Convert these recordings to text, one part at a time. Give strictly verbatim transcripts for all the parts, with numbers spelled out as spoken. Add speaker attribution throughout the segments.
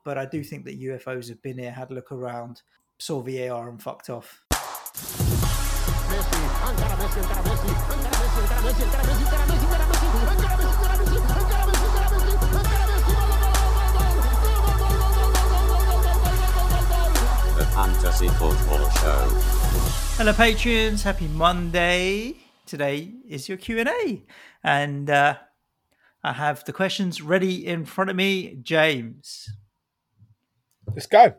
Speaker 1: but I do think that U F Os have been here, had a look around, saw V A R and fucked off.
Speaker 2: The Fantasy Football Show.
Speaker 1: Hello, Patreons. Happy Monday. Today is your Q and A. And uh, I have the questions ready in front of me. James.
Speaker 3: Let's go.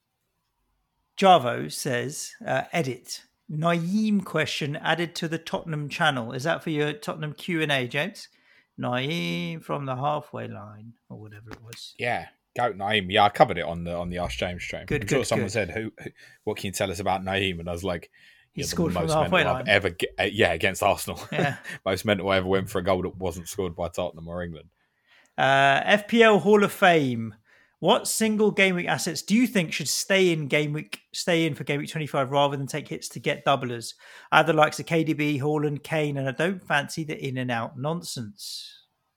Speaker 1: Javo says, uh, edit. Naeem question added to the Tottenham channel. Is that for your Tottenham Q and A, James? Naeem from the halfway line, or whatever it was.
Speaker 3: Yeah. Goat Naeem. Yeah, I covered it on the on the Ask James stream.
Speaker 1: Good,
Speaker 3: I'm
Speaker 1: good,
Speaker 3: sure someone
Speaker 1: good.
Speaker 3: said, "Who? who- What can you tell us about Naeem?" And I was like,
Speaker 1: He
Speaker 3: "You're
Speaker 1: scored
Speaker 3: the
Speaker 1: from
Speaker 3: most
Speaker 1: the halfway
Speaker 3: mental
Speaker 1: line.
Speaker 3: I've ever, ge- uh, yeah, against Arsenal.
Speaker 1: Yeah.
Speaker 3: Most mental I ever went for a goal that wasn't scored by Tottenham or England."
Speaker 1: Uh, F P L Hall of Fame. What single game week assets do you think should stay in game week, stay in for game week twenty-five rather than take hits to get doublers? I have the likes of K D B, Haaland, Kane, and I don't fancy the in and out nonsense.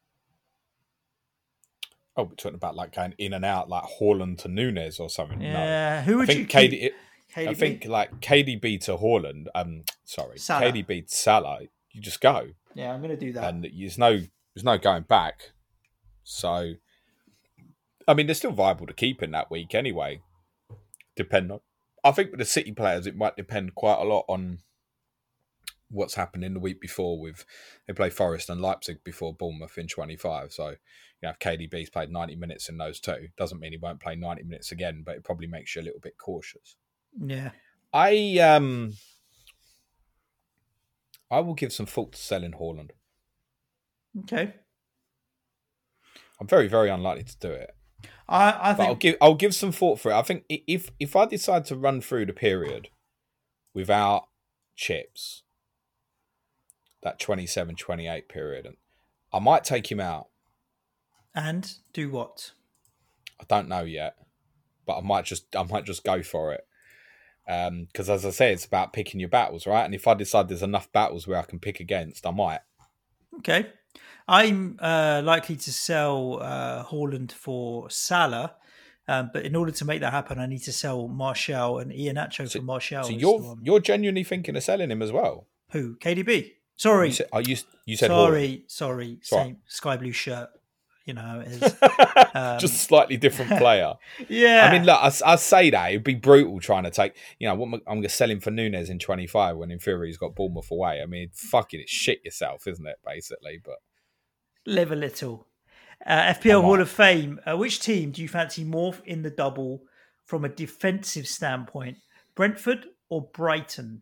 Speaker 3: Oh, we're talking about like going in and out, like Haaland to Nunes or something.
Speaker 1: Yeah,
Speaker 3: No,
Speaker 1: who
Speaker 3: I
Speaker 1: would
Speaker 3: think
Speaker 1: you
Speaker 3: K
Speaker 1: keep?
Speaker 3: D. It,
Speaker 1: K D B?
Speaker 3: I think like K D B to Haaland. Um, sorry,
Speaker 1: Salah.
Speaker 3: K D B to Salah. You just go,
Speaker 1: Yeah, I'm going to do that.
Speaker 3: and there's no there's no going back. So, I mean, they're still viable to keep in that week anyway. Depend on. I think with the City players, it might depend quite a lot on what's happened in the week before. With they play Forest and Leipzig before Bournemouth in twenty-five. So, you know, if K D B's played ninety minutes in those two, doesn't mean he won't play ninety minutes again, but it probably makes you a little bit cautious.
Speaker 1: Yeah.
Speaker 3: I um, I will give some thought to selling Haaland.
Speaker 1: Okay.
Speaker 3: I'm very, very unlikely to do it.
Speaker 1: I, I
Speaker 3: But
Speaker 1: think
Speaker 3: I'll give I'll give some thought for it. I think i- if if I decide to run through the period without chips, that twenty-seven twenty-eight period, I might take him out.
Speaker 1: and do what?
Speaker 3: I don't know yet, but I might just I might just go for it. Because as I say, it's about picking your battles, right? And if I decide there's enough battles where I can pick against, I might.
Speaker 1: Okay. I'm uh, likely to sell uh, Haaland for Salah, um, but in order to make that happen, I need to sell Martial and Iheanacho
Speaker 3: So-
Speaker 1: for Martial.
Speaker 3: So
Speaker 1: is the
Speaker 3: you're
Speaker 1: one.
Speaker 3: you're genuinely thinking of selling him as well?
Speaker 1: Who? K D B? Sorry.
Speaker 3: You said, oh, you, you said Haaland.
Speaker 1: sorry. Sorry.
Speaker 3: Sorry.
Speaker 1: Same sky blue shirt. You know how it is. Um,
Speaker 3: Just a slightly different player.
Speaker 1: yeah.
Speaker 3: I mean, look, I, I say that it'd be brutal trying to take. You know, what am I- I'm going to sell him for Nunes in twenty-five when in theory he's got Bournemouth away. I mean, fucking it, shit yourself, isn't it? Basically, but
Speaker 1: live a little. Uh, F P L
Speaker 3: I
Speaker 1: Hall
Speaker 3: might.
Speaker 1: of Fame. Uh, which team do you fancy more in the double from a defensive standpoint? Brentford or Brighton?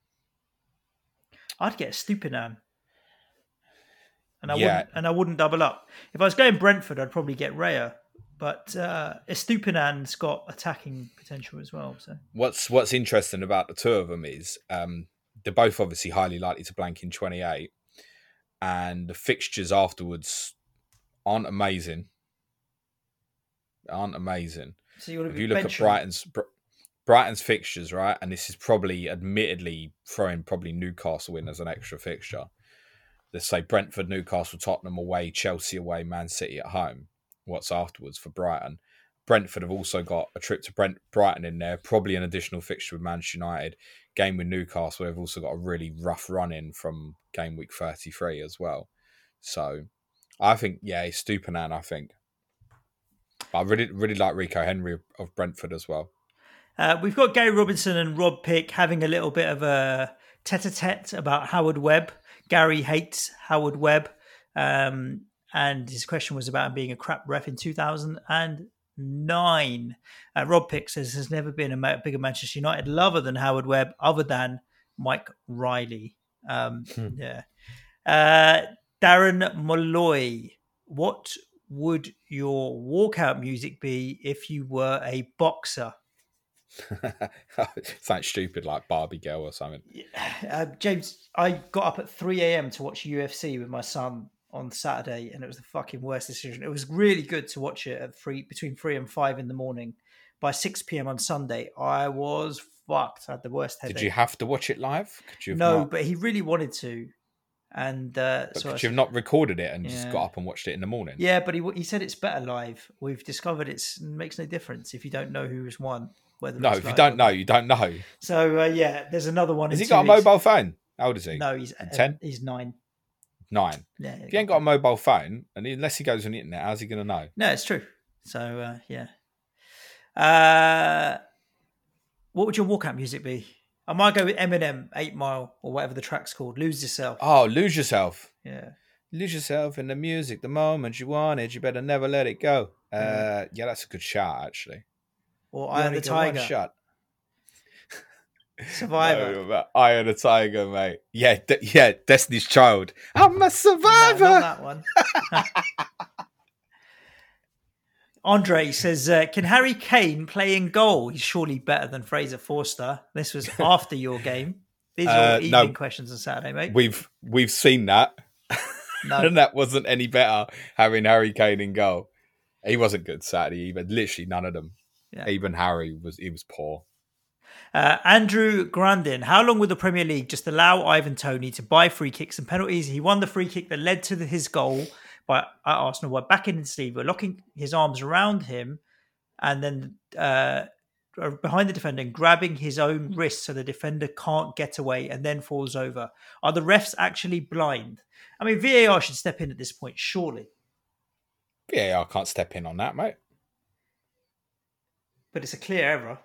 Speaker 1: I'd get Stupinan. And I
Speaker 3: Yeah.
Speaker 1: wouldn't and I wouldn't double up. If I was going Brentford, I'd probably get Raya. But uh Estupinan's got attacking potential as well. So
Speaker 3: what's what's interesting about the two of them is um, they're both obviously highly likely to blank in twenty-eight, and the fixtures afterwards aren't amazing. Aren't amazing.
Speaker 1: So you want to
Speaker 3: If
Speaker 1: be
Speaker 3: you look at
Speaker 1: benching-
Speaker 3: Brighton's Br- Brighton's fixtures, right, and this is probably, admittedly, throwing probably Newcastle in as an extra fixture. Let's say Brentford, Newcastle, Tottenham away, Chelsea away, Man City at home. What's afterwards for Brighton? Brentford have also got a trip to Brent Brighton in there, probably an additional fixture with Manchester United. Game with Newcastle, they've also got a really rough run in from game week thirty-three as well. So I think, yeah, it's Stupinan, I think. I really, really like Rico Henry of Brentford as well.
Speaker 1: Uh, we've got Gary Robinson and Rob Pick having a little bit of a tete-a-tete about Howard Webb. Gary hates Howard Webb. Um, and his question was about him being a crap ref in two thousand nine. Uh, Rob Pick says there's never been a ma- bigger Manchester United lover than Howard Webb other than Mike Riley. Um,
Speaker 3: Hmm.
Speaker 1: Yeah. Uh, Darren Molloy, what would your walkout music be if you were a boxer?
Speaker 3: Something stupid like Barbie Girl or something.
Speaker 1: Uh, James, I got up at three a.m. to watch U F C with my son on Saturday, and it was the fucking worst decision. It was really good to watch it at three, between three and five in the morning. By six p.m. on Sunday, I was fucked. I had the worst headache.
Speaker 3: Did you have to watch it live? Could you have
Speaker 1: No,
Speaker 3: not?
Speaker 1: but he really wanted to. And uh,
Speaker 3: But
Speaker 1: so I
Speaker 3: could
Speaker 1: s-
Speaker 3: you have not recorded it and just
Speaker 1: Yeah.
Speaker 3: got up and watched it in the morning?
Speaker 1: yeah, but he he said it's better live. We've discovered it's it makes no difference if you don't know who's won. Whether
Speaker 3: No,
Speaker 1: it's
Speaker 3: if you
Speaker 1: live
Speaker 3: don't
Speaker 1: or
Speaker 3: know,
Speaker 1: not.
Speaker 3: you don't know.
Speaker 1: So uh, yeah, there's another one.
Speaker 3: Has
Speaker 1: in
Speaker 3: he
Speaker 1: two
Speaker 3: got a
Speaker 1: weeks.
Speaker 3: mobile phone? How old is he?
Speaker 1: No, he's
Speaker 3: ten?
Speaker 1: He's nine.
Speaker 3: Nine.
Speaker 1: Yeah,
Speaker 3: If he ain't got a mobile phone, and unless he goes on the internet, how's he going to know?
Speaker 1: No, it's true. So uh, yeah. Uh, what would your walkout music be? I might go with Eminem, Eight Mile, or whatever the track's called. Lose Yourself.
Speaker 3: Oh, lose yourself.
Speaker 1: Yeah.
Speaker 3: Lose yourself in the music the moment you want it. You better never let it go. Uh,
Speaker 1: Yeah.
Speaker 3: yeah, that's a good shot, actually.
Speaker 1: Or
Speaker 3: You
Speaker 1: Eye of
Speaker 3: only
Speaker 1: the
Speaker 3: get one
Speaker 1: Tiger.
Speaker 3: shot.
Speaker 1: Survivor.
Speaker 3: No, but Eye of the Tiger, mate. Yeah, d- yeah, Destiny's Child. I'm a
Speaker 1: No,
Speaker 3: survivor.
Speaker 1: not that one. Andre says, uh, can Harry Kane play in goal? He's surely better than Fraser Forster. This was after your game. These are all
Speaker 3: Uh,
Speaker 1: evening
Speaker 3: no.
Speaker 1: questions on Saturday, mate.
Speaker 3: We've we've seen that,
Speaker 1: No.
Speaker 3: and that wasn't any better having Harry Kane in goal. He wasn't good Saturday either. Literally none of them.
Speaker 1: Yeah.
Speaker 3: Even Harry was he was poor.
Speaker 1: Uh, Andrew Grandin, how long will the Premier League just allow Ivan Toney to buy free kicks and penalties? He won the free kick that led to the, his goal by at Arsenal by backing Steve, locking his arms around him, and then uh, behind the defender and grabbing his own wrist so the defender can't get away and then falls over. Are the refs actually blind? I mean, V A R should step in at this point, surely.
Speaker 3: V A R can't step in on that, mate.
Speaker 1: But it's a clear error.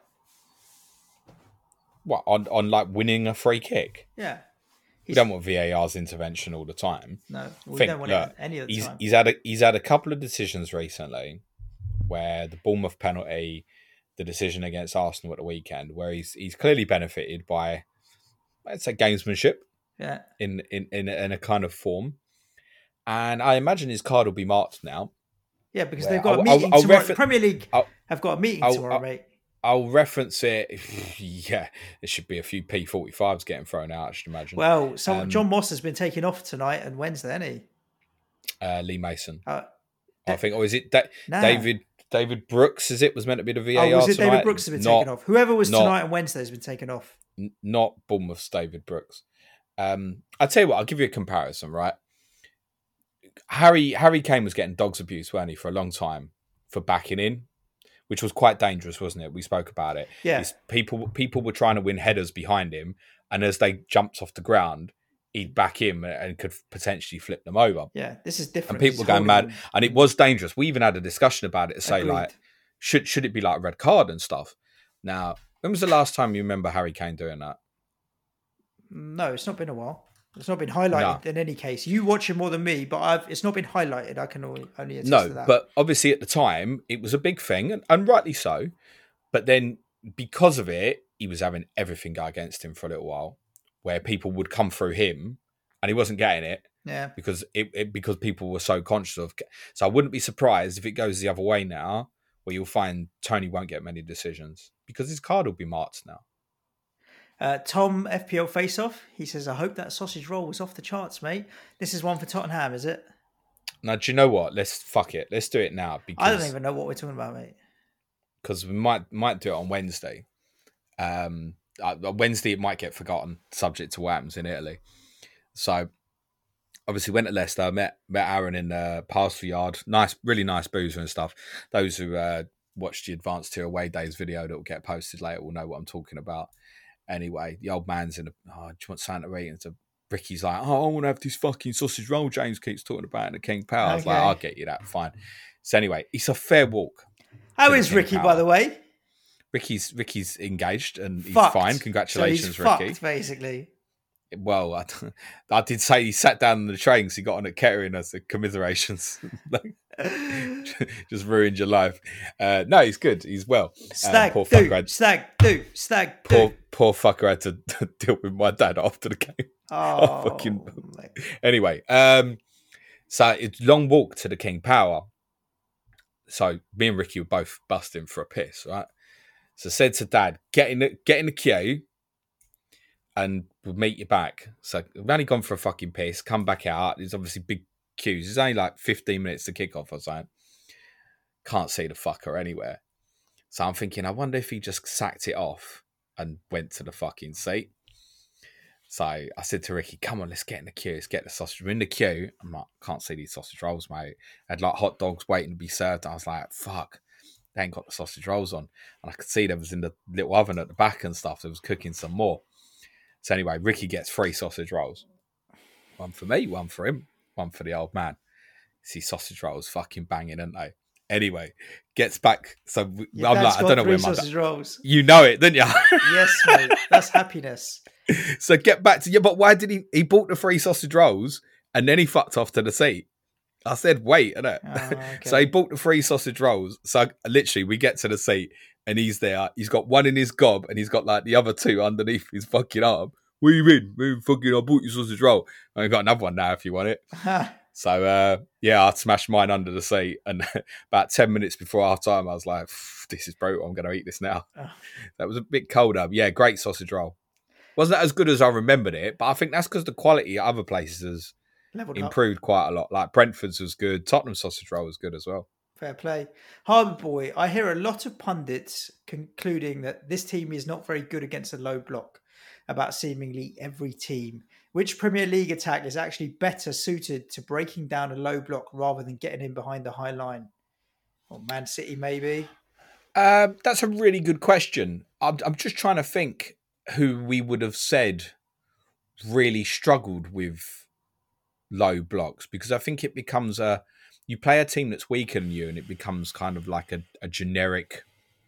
Speaker 3: What on on like winning a free kick?
Speaker 1: Yeah.
Speaker 3: We don't want V A R's intervention all the time.
Speaker 1: No, we
Speaker 3: Think,
Speaker 1: don't want
Speaker 3: look,
Speaker 1: it any of the
Speaker 3: he's
Speaker 1: time.
Speaker 3: he's had a, he's had a couple of decisions recently, where the Bournemouth penalty, the decision against Arsenal at the weekend, where he's he's clearly benefited by, let's say, gamesmanship
Speaker 1: Yeah.
Speaker 3: in in in, in a kind of form, and I imagine his card will be marked now.
Speaker 1: Yeah, because
Speaker 3: Well,
Speaker 1: they've got
Speaker 3: I'll-
Speaker 1: a meeting
Speaker 3: I'll- I'll
Speaker 1: tomorrow.
Speaker 3: refer-
Speaker 1: the Premier League
Speaker 3: I'll-
Speaker 1: have got a meeting
Speaker 3: I'll-
Speaker 1: tomorrow,
Speaker 3: I'll-
Speaker 1: mate.
Speaker 3: I'll reference it. Yeah, there should be a few P forty-fives getting thrown out, I should imagine.
Speaker 1: Well, so
Speaker 3: Um,
Speaker 1: John Moss has been taken off tonight and Wednesday, hasn't he?
Speaker 3: uh, Lee Mason,
Speaker 1: Uh,
Speaker 3: I think, or is it da-
Speaker 1: nah.
Speaker 3: David David Brooks? Is it was meant to be the V A R
Speaker 1: Oh, was it
Speaker 3: tonight?
Speaker 1: David Brooks has been
Speaker 3: Not-
Speaker 1: taken off? Whoever was
Speaker 3: not-
Speaker 1: tonight and Wednesday has been taken off.
Speaker 3: N- not Bournemouth's David Brooks. Um, I'll tell you what, I'll give you a comparison, right? Harry Harry Kane was getting dogs abuse, weren't he, for a long time for backing in, which was quite dangerous, wasn't it? We spoke about it.
Speaker 1: Yeah.
Speaker 3: It's- people people were trying to win headers behind him, and as they jumped off the ground, he'd back in and could potentially flip them over.
Speaker 1: Yeah, this is different.
Speaker 3: And people
Speaker 1: He's
Speaker 3: were going
Speaker 1: holding
Speaker 3: mad,
Speaker 1: them.
Speaker 3: and it was dangerous. We even had a discussion about it to say,
Speaker 1: Agreed.
Speaker 3: like, should should it be like a red card and stuff? Now, when was the last time you remember Harry Kane doing that?
Speaker 1: No, it's not been a while. It's not been highlighted
Speaker 3: No.
Speaker 1: in any case. You watch it more than me, but I've it's not been highlighted. I can only, only attest
Speaker 3: No,
Speaker 1: to that.
Speaker 3: but obviously at the time it was a big thing, and, and rightly so. But then because of it, he was having everything go against him for a little while, where people would come through him, and he wasn't getting it
Speaker 1: yeah,
Speaker 3: because it, it because people were so conscious of. So I wouldn't be surprised if it goes the other way now, where you'll find Tony won't get many decisions because his card will be marked now.
Speaker 1: uh, Tom F P L Faceoff. He says, "I hope that sausage roll was off the charts, mate. This is one for Tottenham, is it?
Speaker 3: Now, do you know what? Let's fuck it. Let's do it now because
Speaker 1: I don't even know what we're talking about, mate.
Speaker 3: because we might might do it on Wednesday. Um, uh, Wednesday it might get forgotten, subject to what happens in Italy. So, obviously, went to Leicester, met met Aaron in the Pastoral Yard. Nice, really nice boozer and stuff. Those who uh, watched the Advanced Tier Away Days video that will get posted later will know what I'm talking about. Anyway, the old man's in a, oh, do you want Santa Rita? And so Ricky's like, oh, I want to have this fucking sausage roll James keeps talking about in the King Power. I was like,
Speaker 1: Okay.
Speaker 3: I'll get you that, fine. So anyway, it's a fair walk.
Speaker 1: How
Speaker 3: to the
Speaker 1: is
Speaker 3: King
Speaker 1: Ricky,
Speaker 3: Power.
Speaker 1: by the way?
Speaker 3: Ricky's Ricky's engaged and he's
Speaker 1: Fucked.
Speaker 3: fine.
Speaker 1: So
Speaker 3: Congratulations,
Speaker 1: he's
Speaker 3: Ricky.
Speaker 1: fucked, basically.
Speaker 3: Well, I, I did say he sat down on the train because he got on at Kettering as the commiserations. Like, just ruined your life. Uh, no, he's good. He's well. Uh,
Speaker 1: Stag
Speaker 3: poor
Speaker 1: do,
Speaker 3: fucker had,
Speaker 1: stag do, stag do.
Speaker 3: poor, poor fucker had to deal with my dad after the game.
Speaker 1: Oh,
Speaker 3: fucking-
Speaker 1: mate.
Speaker 3: Anyway, um, so it's long walk to the King Power. So me and Ricky were both busting for a piss, right? So I said to Dad, get in the get in the queue and we'll meet you back. So we've only gone for a fucking piss, come back out. There's obviously big queues. It's only like fifteen minutes to kick off or something. Can't see the fucker anywhere. So I'm thinking, I wonder if he just sacked it off and went to the fucking seat. So I said to Ricky, come on, let's get in the queue. Let's get the sausage. We're in the queue. I'm like, can't see these sausage rolls, mate. I had like hot dogs waiting to be served. I was like, fuck, they ain't got the sausage rolls on. And I could see there was in the little oven at the back and stuff. There was cooking some more. So anyway, Ricky gets three sausage rolls. One for me, one for him, one for the old man. See sausage rolls fucking banging, aren't they? Anyway, gets back. So we, I'm like, I don't know where my
Speaker 1: sausage rolls.
Speaker 3: You know it, didn't you?
Speaker 1: Yes, mate. That's happiness.
Speaker 3: So get back to yeah, but why did he? He bought the three sausage rolls and then he fucked off to the seat. I said, wait, innit? Oh, okay. So he bought the three sausage rolls. So literally, we get to the seat and he's there. He's got one in his gob and he's got like the other two underneath his fucking arm. Where you in? Where you fucking? I bought your sausage roll. And I've got another one now if you want it. So, uh, yeah, I smashed mine under the seat. And about ten minutes before half time, I was like, this is brutal. I'm going to eat this now. Oh. That was a bit colder. Yeah, great sausage roll. Wasn't as good as I remembered it, but I think that's because the quality at other places has Leveled improved up. Quite a lot. Like Brentford's was good. Tottenham sausage roll was good as well.
Speaker 1: Fair play. Harbour Boy, I hear a lot of pundits concluding that this team is not very good against a low block about seemingly every team. Which Premier League attack is actually better suited to breaking down a low block rather than getting in behind the high line? Or Man City, maybe?
Speaker 3: Um, that's a really good question. I'm, I'm just trying to think who we would have said really struggled with low blocks, because I think it becomes a... You play a team that's weaker than you and it becomes kind of like a, a generic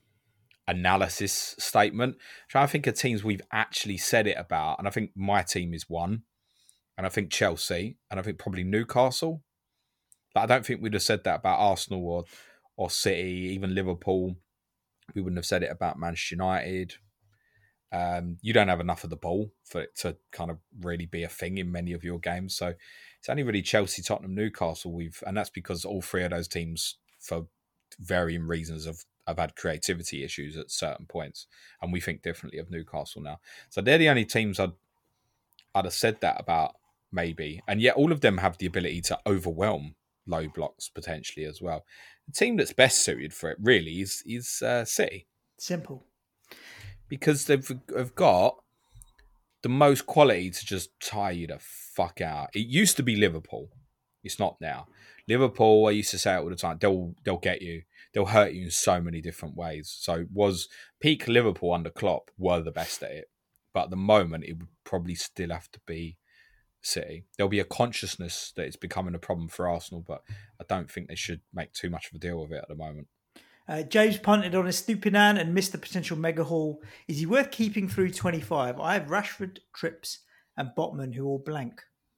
Speaker 3: analysis statement. I'm trying to think of teams we've actually said it about, and I think my team is one, and I think Chelsea, and I think probably Newcastle. But I don't think we'd have said that about Arsenal or or City, even Liverpool. We wouldn't have said it about Manchester United. Um, you don't have enough of the ball for it to kind of really be a thing in many of your games. So it's only really Chelsea, Tottenham, Newcastle. We've, and that's because all three of those teams, for varying reasons, have I've had creativity issues at certain points, and we think differently of Newcastle now. So they're the only teams I'd I'd have said that about, maybe. And yet all of them have the ability to overwhelm low blocks potentially as well. The team that's best suited for it really is is uh, City.
Speaker 1: Simple. Because
Speaker 3: they've have got the most quality to just tire you the fuck out. It used to be Liverpool. It's not now. Liverpool, I used to say it all the time, they'll they'll get you. They'll hurt you in so many different ways. So was peak Liverpool under Klopp were the best at it. But at the moment, it would probably still have to be City. There'll be a consciousness that it's becoming a problem for Arsenal, but I don't think they should make too much of a deal of it at the moment.
Speaker 1: Uh, James punted on Estupinan and missed the potential mega haul. Is he worth keeping through twenty-five? I have Rashford, Trips and Botman who all blank.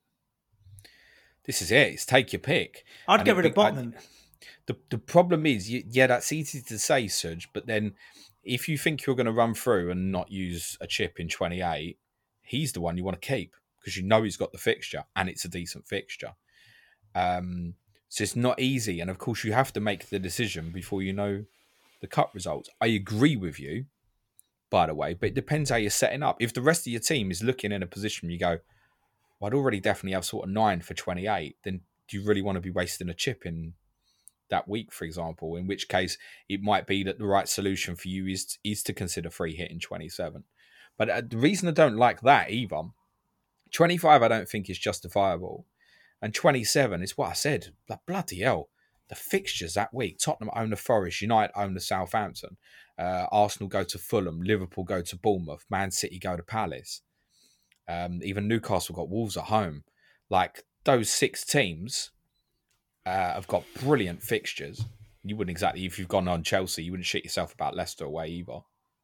Speaker 3: This is it. It's take your pick.
Speaker 1: I'd and get rid of Botman. I,
Speaker 3: The the problem is, yeah, that's easy to say, Serge, but then if you think you're going to run through and not use a chip in twenty-eight, he's the one you want to keep because you know he's got the fixture and it's a decent fixture. Um, so it's not easy. And of course, you have to make the decision before you know the cup results. I agree with you, by the way, but it depends how you're setting up. If the rest of your team is looking in a position you go, well, I'd already definitely have sort of nine for twenty-eight, then do you really want to be wasting a chip in that week, for example, in which case it might be that the right solution for you is is to consider free hit in twenty-seven. But uh, the reason I don't like that either, twenty-five I don't think is justifiable, and twenty-seven is what I said, like, bloody hell, the fixtures that week, Tottenham own the Forest, United own the Southampton, uh, Arsenal go to Fulham, Liverpool go to Bournemouth, Man City go to Palace, um, even Newcastle got Wolves at home. Like, those six teams Uh, have got brilliant fixtures. You wouldn't exactly, if you've gone on Chelsea, you wouldn't shit yourself about Leicester away either.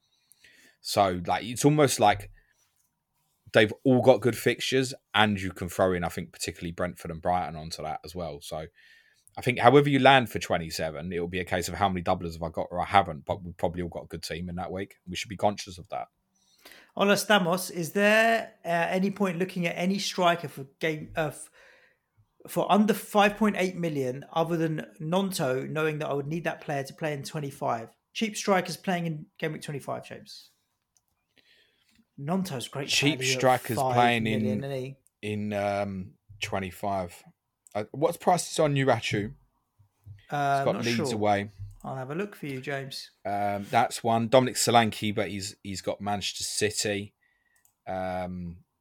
Speaker 3: So, like, it's almost like they've all got good fixtures, and you can throw in, I think, particularly Brentford and Brighton onto that as well. So, I think however you land for twenty-seven, it will be a case of how many doublers have I got or I haven't, but we've probably all got a good team in that week. We should be conscious of that.
Speaker 1: Ola Stamos, is there uh, any point looking at any striker for game of uh, for under five point eight million other than Nonto, knowing that I would need that player to play in twenty-five? Cheap strikers playing in game week twenty-five, James. Nonto's great.
Speaker 3: Cheap strikers playing million, in in um, twenty-five. Uh, what's prices on Urachu?
Speaker 1: Uh,
Speaker 3: He's got Leeds
Speaker 1: sure.
Speaker 3: away.
Speaker 1: I'll have a look for you, James.
Speaker 3: Um, that's one. Dominic Solanke, but he's he's got Manchester City. Um,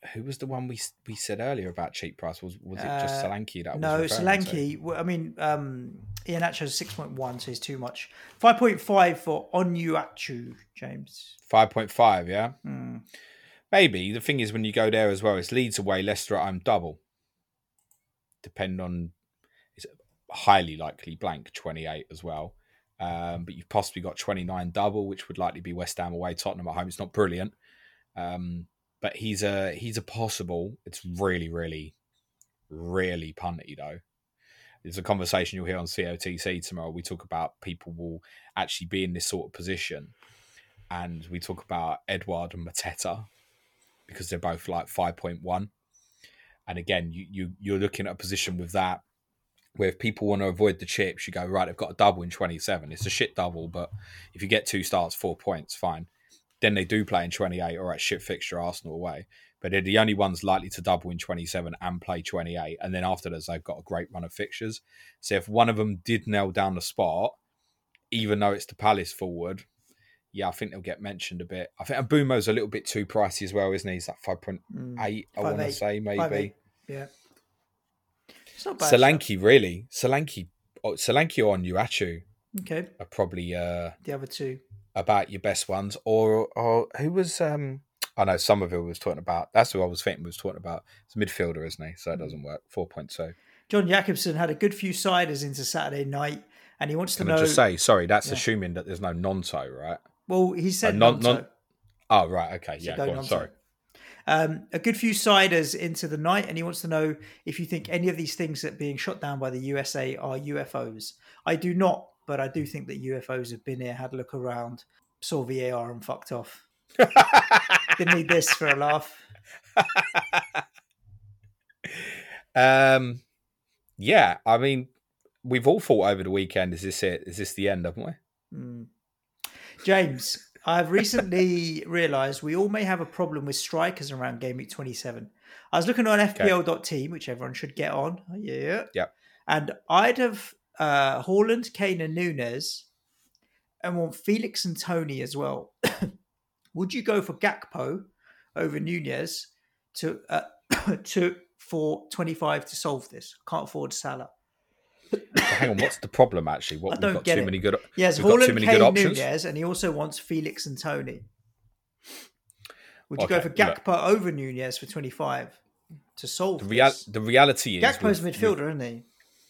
Speaker 3: who was the one we we said earlier about cheap price? Was was it just
Speaker 1: Uh,
Speaker 3: Solanke that
Speaker 1: No,
Speaker 3: was referring to?
Speaker 1: Solanke. well, I mean, um, Iheanacho's six point one, so he's too much. Five point five for Onuachu, James.
Speaker 3: five point five, yeah?
Speaker 1: Hmm.
Speaker 3: Maybe. The thing is, when you go there as well, it's Leeds away, Leicester at home double. Depend on, it's highly likely blank twenty-eight as well. Um, but you've possibly got twenty-nine double, which would likely be West Ham away, Tottenham at home. It's not brilliant. Um, but he's a he's a possible. It's really, really, really punty though. There's a conversation you'll hear on C O T C tomorrow. We talk about people will actually be in this sort of position. And we talk about Edouard and Mateta because they're both like five point one. And again, you, you, you're looking at a position with that where if people want to avoid the chips, you go, right, they've got a double in twenty-seven. It's a shit double, but if you get two starts, four points, fine. Then they do play in twenty-eight or at shit fixture Arsenal away. But they're the only ones likely to double in twenty-seven and play twenty-eight. And then after this, they've got a great run of fixtures. So if one of them did nail down the spot, even though it's the Palace forward, yeah, I think they'll get mentioned a bit. I think Mbumo's a little bit too pricey as well, isn't he? He's like five point eight, mm, I want to say, maybe.
Speaker 1: five eight. Yeah.
Speaker 3: It's not bad. Solanke, really. Solanke, oh, Solanke or Onuachu
Speaker 1: okay.
Speaker 3: are probably uh,
Speaker 1: the other two.
Speaker 3: About your best ones. Or or who was... Um, I know Somerville was talking about. That's who I was thinking was talking about. It's a midfielder, isn't he? So it doesn't work. four point two.
Speaker 1: John Jacobson had a good few siders into Saturday night, and he wants
Speaker 3: Can
Speaker 1: to
Speaker 3: I
Speaker 1: know...
Speaker 3: just say, sorry, that's
Speaker 1: yeah.
Speaker 3: assuming that there's no Nonto, right?
Speaker 1: Well, he said
Speaker 3: uh, non,
Speaker 1: Nonto.
Speaker 3: Non... Oh, right. Okay.
Speaker 1: So
Speaker 3: yeah,
Speaker 1: go
Speaker 3: go on.
Speaker 1: Nonto.
Speaker 3: Sorry.
Speaker 1: Um, a good few siders into the night, and he wants to know if you think any of these things that are being shot down by the U S A are U F Os. I do not, but I do think that U F Os have been here, had a look around, saw V A R and fucked off. Didn't need this for a laugh.
Speaker 3: um, yeah, I mean, we've all thought over the weekend, is this it? Is this the end, haven't we?
Speaker 1: Mm. James, I've recently realised we all may have a problem with strikers around Game Week twenty-seven. I was looking on F P L dot team, which everyone should get on. Yeah.
Speaker 3: Yeah.
Speaker 1: And I'd have uh, Haaland, Kane and Núñez and want Felix and Tony as well. Would you go for Gakpo over Núñez to uh, to for twenty-five to solve this? Can't afford Salah.
Speaker 3: Hang on, what's the problem actually? What,
Speaker 1: I don't
Speaker 3: we've got
Speaker 1: get
Speaker 3: too
Speaker 1: it.
Speaker 3: many good.
Speaker 1: Yes,
Speaker 3: we've got too many
Speaker 1: Kane,
Speaker 3: good options.
Speaker 1: Núñez, and he also wants Felix and Tony. Would you
Speaker 3: Okay,
Speaker 1: go for Gakpo look. over Núñez for twenty-five to solve
Speaker 3: the, rea-
Speaker 1: this?
Speaker 3: the reality is
Speaker 1: Gakpo's with, midfielder, with, isn't he?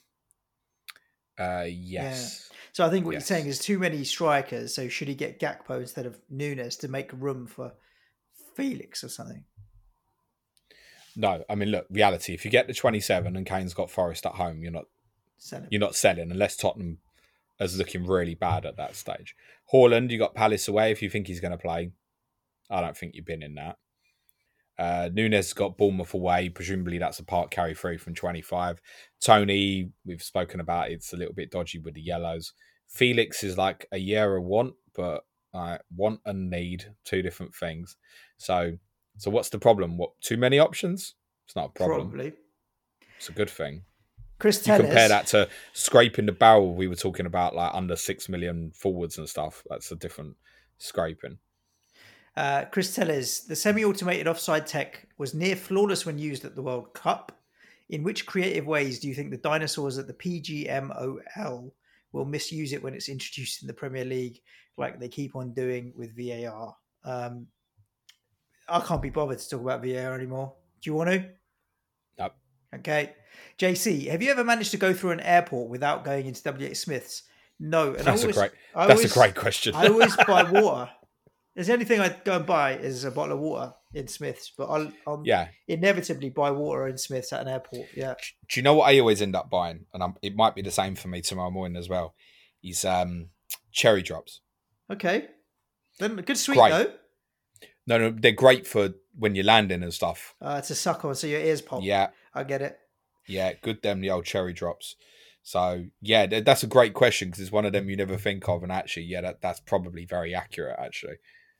Speaker 3: Uh, yes.
Speaker 1: Yeah. So I think what
Speaker 3: yes.
Speaker 1: you're saying is too many strikers. So should he get Gakpo instead of Núñez to make room for Felix or something?
Speaker 3: No, I mean, look, reality. If you get the twenty-seven and Kane's got Forest at home, you're not
Speaker 1: selling.
Speaker 3: You're not selling unless Tottenham is looking really bad at that stage. Haaland, you got Palace away. If you think he's going to play, I don't think you've been in that. Uh, Núñez got Bournemouth away. Presumably that's a part carry through from twenty-five. Tony, we've spoken about. It's a little bit dodgy with the yellows. Felix is like a year of want, but uh, want and need, two different things. So, so what's the problem? What, too many options? It's not a problem.
Speaker 1: Probably.
Speaker 3: It's a good thing.
Speaker 1: Chris
Speaker 3: you
Speaker 1: Tellers.
Speaker 3: compare that to scraping the barrel we were talking about, like under six million forwards and stuff. That's a different scraping.
Speaker 1: Uh, Chris Tellers, the semi-automated offside tech was near flawless when used at the World Cup. In which creative ways do you think the dinosaurs at the P G M O L will misuse it when it's introduced in the Premier League, like they keep on doing with V A R? Um, I can't be bothered to talk about V A R anymore. Do you want to?
Speaker 3: No.
Speaker 1: Okay. J C, have you ever managed to go through an airport without going into W H Smith's? No. And
Speaker 3: that's
Speaker 1: always,
Speaker 3: a great.
Speaker 1: I
Speaker 3: That's
Speaker 1: always,
Speaker 3: a great question.
Speaker 1: I always buy water. There's the only thing I go and buy is a bottle of water in Smith's, but I'll, I'll
Speaker 3: yeah.
Speaker 1: inevitably buy water in Smith's at an airport. Yeah.
Speaker 3: Do you know what I always end up buying? And I'm, it might be the same for me tomorrow morning as well. Is um, cherry drops.
Speaker 1: Okay. Then good sweet
Speaker 3: great.
Speaker 1: though.
Speaker 3: No, no, they're great for when you're landing and stuff.
Speaker 1: Uh, to suck on so your ears pop.
Speaker 3: Yeah.
Speaker 1: I get it.
Speaker 3: Yeah, good them, the old cherry drops. So, yeah, that's a great question because it's one of them you never think of. And actually, yeah, that, that's probably very accurate, actually.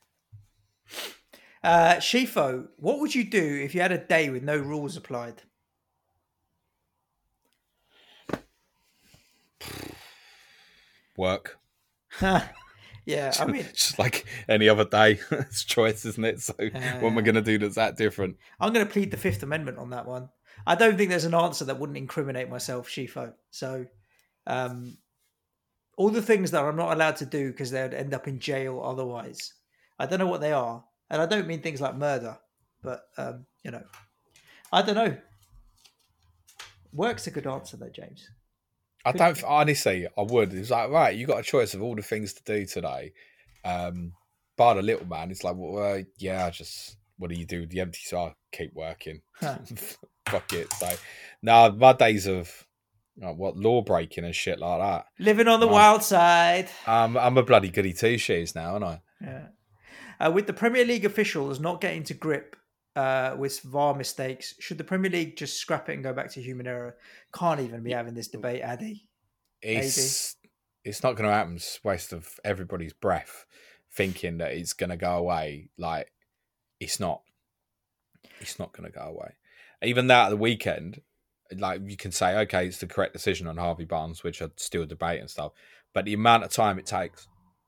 Speaker 1: Uh, Shifo, what would you do if you had a day with no rules applied?
Speaker 3: Work.
Speaker 1: Yeah, I mean,
Speaker 3: just like any other day, it's choice, isn't it? So, uh, what am I going to do that's that different?
Speaker 1: I'm going to plead the Fifth Amendment on that one. I don't think there's an answer that wouldn't incriminate myself, Shifo. So, um, all the things that I'm not allowed to do because they would end up in jail otherwise. I don't know what they are, and I don't mean things like murder, but um, you know, I don't know. Work's a good answer, though, James.
Speaker 3: I don't honestly. I would. It's like, right, you got a choice of all the things to do today. Um, bar the little man. It's like, well, uh, yeah, just what do you do? The empty side, keep working. Huh. Fuck it. So, now nah, my days of like, what law breaking and shit like that.
Speaker 1: Living on the um, wild side.
Speaker 3: Um, I'm a bloody goody two shoes now, aren't I?
Speaker 1: Yeah. Uh, with the Premier League officials not getting to grip uh, with V A R mistakes, should the Premier League just scrap it and go back to human error? Can't even be having this debate, Addy.
Speaker 3: It's Addy. It's not going to happen. It's a waste of everybody's breath thinking that it's going to go away. Like, it's not. It's not going to go away. Even that at the weekend, like you can say, okay, it's the correct decision on Harvey Barnes, which I still debate and stuff. But the amount of time it takes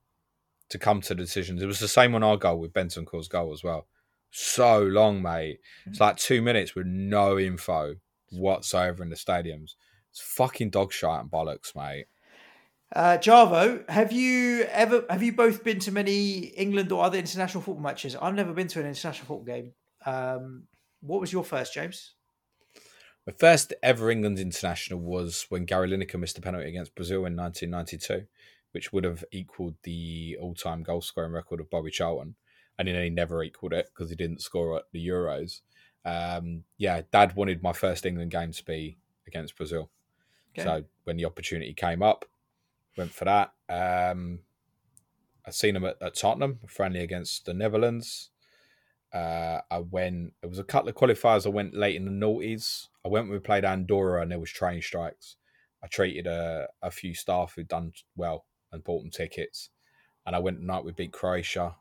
Speaker 3: to come to the decisions, it was the same on our goal with Bentancur's goal as well. So long, mate. It's like two minutes with no info whatsoever in the stadiums. It's fucking dog shit and bollocks, mate.
Speaker 1: Uh, Jarvo, have you ever have you both been to many England or other international football matches? I've never been to an international football game. Um, what was your first, James?
Speaker 3: My first ever England international was when Gary Lineker missed a penalty against Brazil in nineteen ninety-two, which would have equalled the all-time goal scoring record of Bobby Charlton. And then he never equalled it because he didn't score at the Euros. Um, yeah, Dad wanted my first England game to be against Brazil. Okay. So when the opportunity came up, went for that. Um, I've seen him at, at Tottenham, friendly against the Netherlands. Uh, I went, there was a couple of qualifiers I went late in the noughties. I went when we played Andorra and there was train strikes. I treated a, a few staff who'd done well and bought them tickets. And I went tonight, we beat Croatia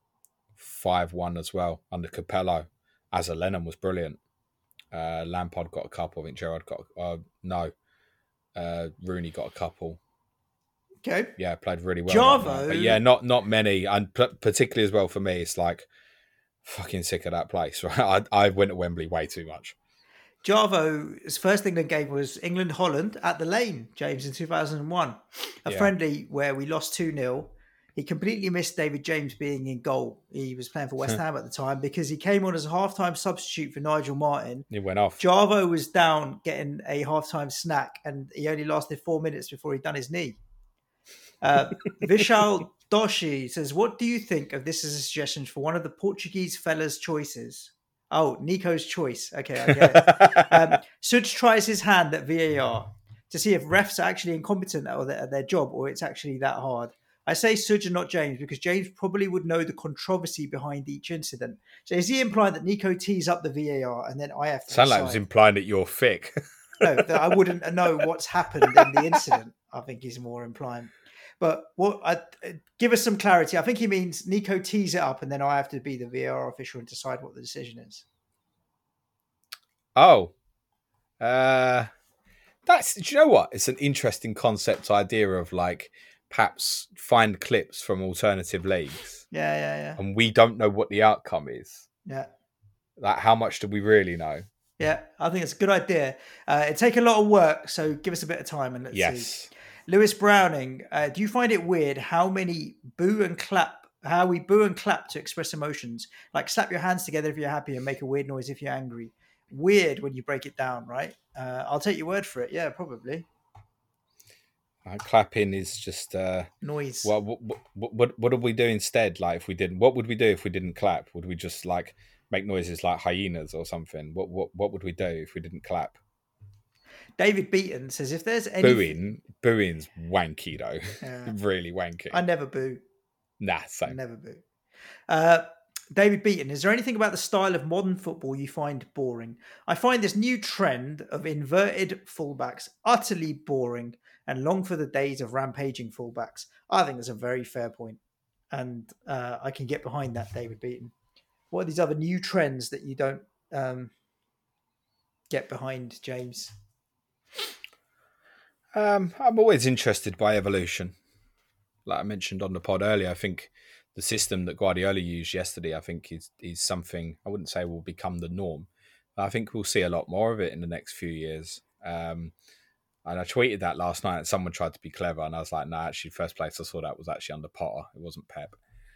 Speaker 3: five one as well under Capello. Asa Lennon was brilliant. Uh, Lampard got a couple. I think Gerrard got uh, no. Uh, Rooney got a couple.
Speaker 1: Okay.
Speaker 3: Yeah, played really well.
Speaker 1: Jarvo.
Speaker 3: But yeah, not not many, and p- particularly as well for me, it's like fucking sick of that place. Right, I I went to Wembley way too much.
Speaker 1: Jarvo's first England game was England Holland at the Lane, James, in two thousand one, a yeah. friendly where we lost two nil. He completely missed David James being in goal. He was playing for West Ham at the time because he came on as a halftime substitute for Nigel Martin.
Speaker 3: He went off.
Speaker 1: Jarvo was down getting a halftime snack and he only lasted four minutes before he'd done his knee. Uh, Vishal Doshi says, what do you think of this as a suggestion for one of the Portuguese fella's choices? Oh, Nico's choice. Okay, I get it. um, Such tries his hand at V A R to see if refs are actually incompetent at their, at their job or it's actually that hard. I say Suj and not James because James probably would know the controversy behind each incident. So is he implying that Nico tees up the V A R and then I have to
Speaker 3: Sound
Speaker 1: decide?
Speaker 3: like it was implying that you're thick.
Speaker 1: No, that I wouldn't know what's happened in the incident. I think he's more implying. But what? I, give us some clarity. I think he means Nico tees it up and then I have to be the V A R official and decide what the decision is.
Speaker 3: Oh. Uh, that's, do you know what? It's an interesting concept idea of like, perhaps find clips from alternative leagues.
Speaker 1: Yeah, yeah, yeah.
Speaker 3: And we don't know what the outcome is.
Speaker 1: Yeah.
Speaker 3: Like, how much do we really know?
Speaker 1: Yeah, I think it's a good idea. Uh, it'd take a lot of work, so give us a bit of time and let's
Speaker 3: yes.
Speaker 1: see. Lewis Browning, uh, do you find it weird how many boo and clap, how we boo and clap to express emotions? Like slap your hands together if you're happy and make a weird noise if you're angry. Weird when you break it down, right? Uh, I'll take your word for it. Yeah, probably.
Speaker 3: Uh, clapping is just uh,
Speaker 1: noise.
Speaker 3: What, what what what what would we do instead? Like if we didn't, what would we do if we didn't clap? Would we just like make noises like hyenas or something? What what what would we do if we didn't clap?
Speaker 1: David Beaton says if there's any
Speaker 3: booing, booing's wanky though,
Speaker 1: yeah.
Speaker 3: really wanky.
Speaker 1: I never boo.
Speaker 3: Nah, same.
Speaker 1: I never boo. Uh, David Beaton, is there anything about the style of modern football you find boring? I find this new trend of inverted fullbacks utterly boring and long for the days of rampaging fullbacks. I think that's a very fair point. And uh, I can get behind that, David Beaton. What are these other new trends that you don't um, get behind, James?
Speaker 3: Um, I'm always interested by evolution. like I mentioned on the pod earlier, I think the system that Guardiola used yesterday, I think is is something I wouldn't say will become the norm. I think we'll see a lot more of it in the next few years. Um, and I tweeted that last night, and someone tried to be clever, and I was like, "No, nah, actually, first place I saw that was actually under Potter. It wasn't Pep."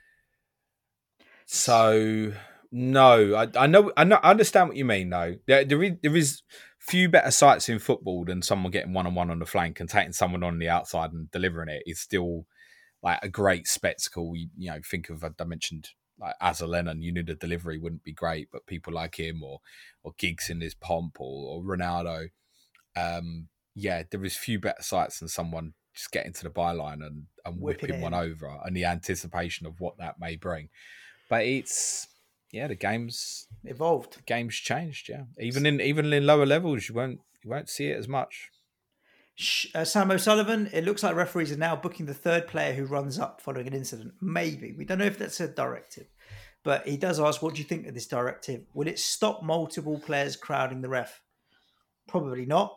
Speaker 3: So no, I, I know, I know, I understand what you mean. Though there, there is, there is few better sights in football than someone getting one on one on the flank and taking someone on the outside and delivering it. Is still like a great spectacle. You, you know, think of I mentioned like Azza Lennon. You knew the delivery wouldn't be great, but people like him or or Giggs in his pomp or, or Ronaldo. Um, yeah, there is few better sights than someone just getting to the byline and, and whipping, whipping one over, and the anticipation of what that may bring. But it's yeah, the game's
Speaker 1: evolved.
Speaker 3: The game's changed. Yeah, even in even in lower levels, you won't you won't see it as much.
Speaker 1: Uh, Sam O'Sullivan, it looks like referees are now booking the third player who runs up following an incident. Maybe. We don't know if that's a directive. But he does ask, what do you think of this directive? Will it stop multiple players crowding the ref? Probably not.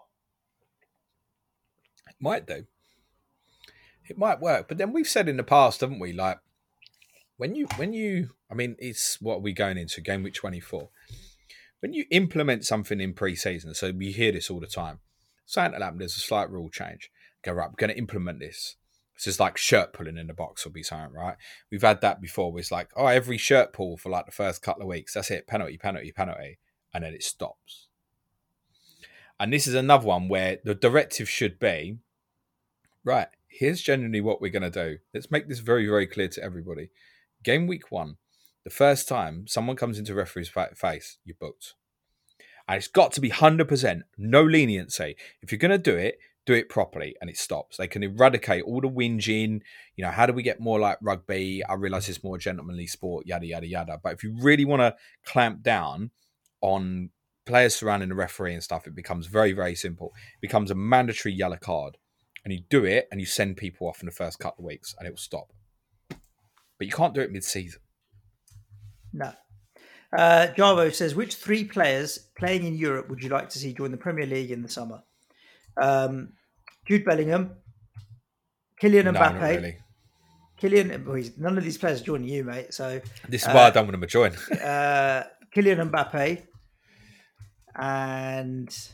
Speaker 3: It might do. It might work. But then we've said in the past, haven't we, like, when you, when you, I mean, it's what are we going into, game week twenty-four. When you implement something in pre-season, so we hear this all the time, something will happen, there's a slight rule change. Go, right, we're going to implement this. This is like shirt pulling in the box will be something, right? We've had that before where it's like, oh, every shirt pull for like the first couple of weeks, that's it, penalty, penalty, penalty, and then it stops. And this is another one where the directive should be, right, here's genuinely what we're going to do. Let's make this very, very clear to everybody. Game week one, the first time someone comes into referee's face, you're booked. And it's got to be one hundred percent, no leniency. If you're going to do it, do it properly, and it stops. They can eradicate all the whinging. You know, how do we get more like rugby? I realise it's more a gentlemanly sport, yada, yada, yada. But if you really want to clamp down on players surrounding the referee and stuff, it becomes very, very simple. It becomes a mandatory yellow card. And you do it, and you send people off in the first couple of weeks, and it will stop. But you can't do it mid-season.
Speaker 1: No. Uh, Jarvo says, which three players playing in Europe would you like to see join the Premier League in the summer? Um, Jude Bellingham, Kylian Mbappe. No, not really. Kylian, well, none of these players are joining you, mate. So
Speaker 3: this is uh, why I don't want them to join.
Speaker 1: uh, Kylian Mbappe and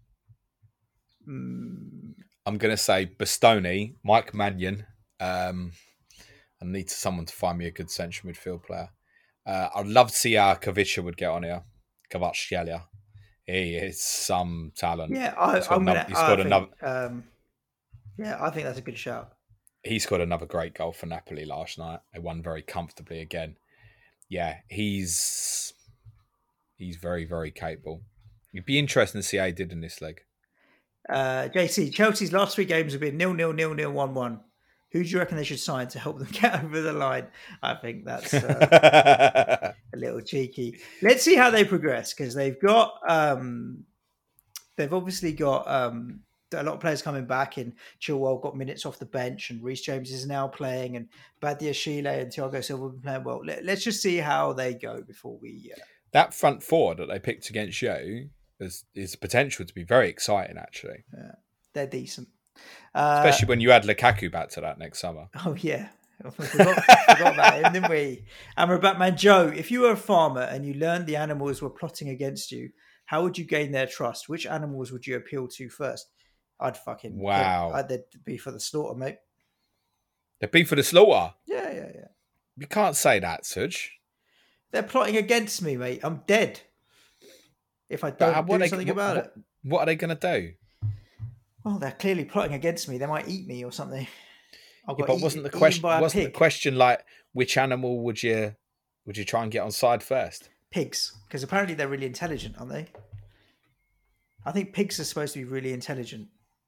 Speaker 1: um,
Speaker 3: I'm going to say Bastoni, Mike Mannion. Um, I need someone to find me a good central midfield player. Uh, I'd love to see how Kavicha would get on here. Kvaratskhelia. He is some talent.
Speaker 1: Yeah, I,
Speaker 3: he's got,
Speaker 1: I'm
Speaker 3: another,
Speaker 1: gonna,
Speaker 3: he's got
Speaker 1: I
Speaker 3: another.
Speaker 1: Think, um, yeah, I think that's a good shout.
Speaker 3: He scored another great goal for Napoli last night. They won very comfortably again. Yeah, he's he's very, very capable. It'd be interesting to see how he did in this leg.
Speaker 1: Uh, J C, Chelsea's last three games have been nil nil nil nil one one. Who do you reckon they should sign to help them get over the line? I think that's uh, a little cheeky. Let's see how they progress, because they've got um, they've obviously got um, a lot of players coming back, and Chilwell got minutes off the bench, and Reece James is now playing, and Badiashile and Thiago Silva have been playing well. Let, let's just see how they go before we. Uh...
Speaker 3: That front four that they picked against you is is potential to be very exciting. Actually,
Speaker 1: yeah, they're decent.
Speaker 3: Uh, Especially when you add Lukaku back to that next summer.
Speaker 1: Oh, yeah. I forgot, forgot about him, didn't we? Amrabat Joe, if you were a farmer and you learned the animals were plotting against you, how would you gain their trust? Which animals would you appeal to first? I'd fucking...
Speaker 3: Wow.
Speaker 1: I'd, they'd be for the slaughter, mate.
Speaker 3: They'd be for the slaughter?
Speaker 1: Yeah, yeah, yeah.
Speaker 3: You can't say that, Suj.
Speaker 1: They're plotting against me, mate. I'm dead. If I don't do
Speaker 3: they,
Speaker 1: something
Speaker 3: what,
Speaker 1: about
Speaker 3: what,
Speaker 1: it.
Speaker 3: What are they going to do?
Speaker 1: Well, they're clearly plotting against me. They might eat me or something.
Speaker 3: Yeah, but wasn't the question wasn't the question like which animal would you would you try and get on side first?
Speaker 1: Pigs, because apparently they're really intelligent, aren't they? I think pigs are supposed to be really intelligent.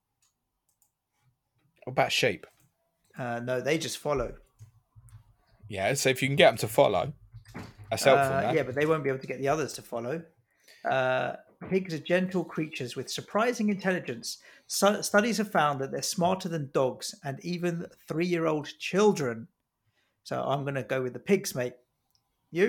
Speaker 3: What about sheep?
Speaker 1: Uh, no, they just follow.
Speaker 3: Yeah, so if you can get them to follow, that's helpful.
Speaker 1: Uh,
Speaker 3: no?
Speaker 1: Yeah, but they won't be able to get the others to follow. Uh, pigs are gentle creatures with surprising intelligence. So, studies have found that they're smarter than dogs and even three-year-old children. So I'm going to go with the pigs, mate. You?